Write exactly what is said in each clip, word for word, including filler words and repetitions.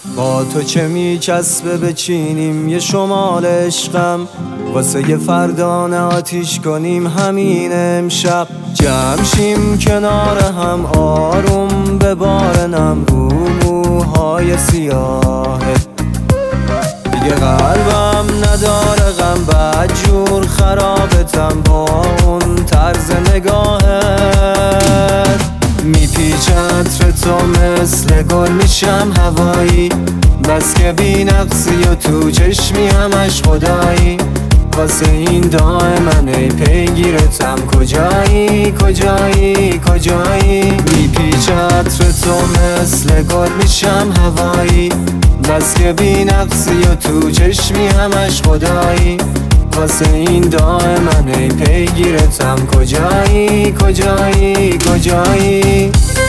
با تو که میچسبه بچینیم یه شمال عشقم، واسه یه فردانه آتیش کنیم همین امشب. جمع شیم کنار هم آروم ببارنم رو موهای سیاهه. دیگه قلبم نداره غم، بدجور خرابتم با اون طرز نگاهت. میپیچه عطر تو مثل گل میشم هوایی، بس که بی نقصی و تو چشمی همش خدایی. واسه این دائما ای پیگیرتم، کجایی کجایی کجایی. میپیچه عطر تو مثل گل میشم هوایی، بس که بی نقصی و تو چشمی همش خدایی. واسه این دائما ای پیگیرتم، کجایی کجایی کجایی.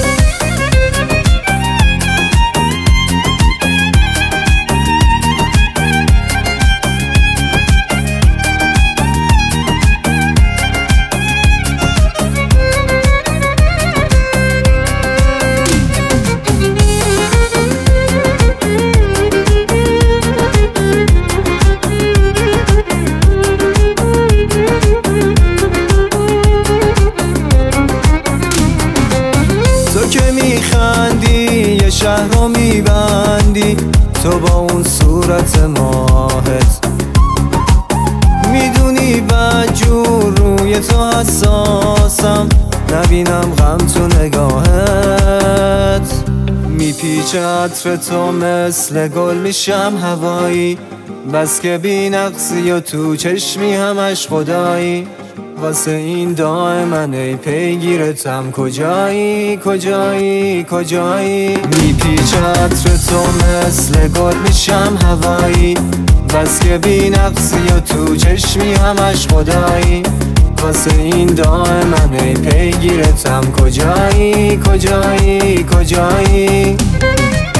تو که میخندی یه شهر رو میبندی، تو با اون صورت ماهت. میدونی بدجور روی تو حساسم، نبینم غم تو نگاهت. میپیچه عطر تو مثل گل میشم هوایی، بس که بی نقصی و تو چشمی همش خدایی. واسه این دائما ای پیگیرتم، کجایی کجایی کجایی. میپیچه عطر تو مثل گل میشم هوایی، بس که بی نقصی و تو چشمی همش خدایی. واسه این دائما ای پیگیرتم، کجایی کجایی کجایی.